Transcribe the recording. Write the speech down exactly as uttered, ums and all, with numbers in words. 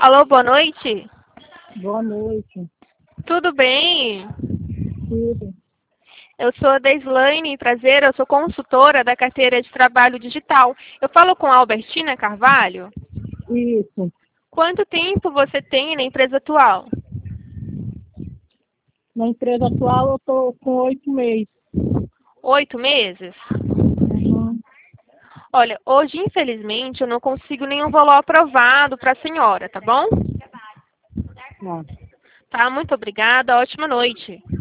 Alô, boa noite. Boa noite. Tudo bem? Tudo. Eu sou a Deislaine, prazer, eu sou consultora da carteira de trabalho digital. Eu falo com a Albertina Carvalho. Isso. Quanto tempo você tem na empresa atual? Na empresa atual eu estou com oito meses. Oito meses? Uhum. Olha, hoje, infelizmente, eu não consigo nenhum valor aprovado para a senhora, tá bom? Tá. Tá, muito obrigada, ótima noite.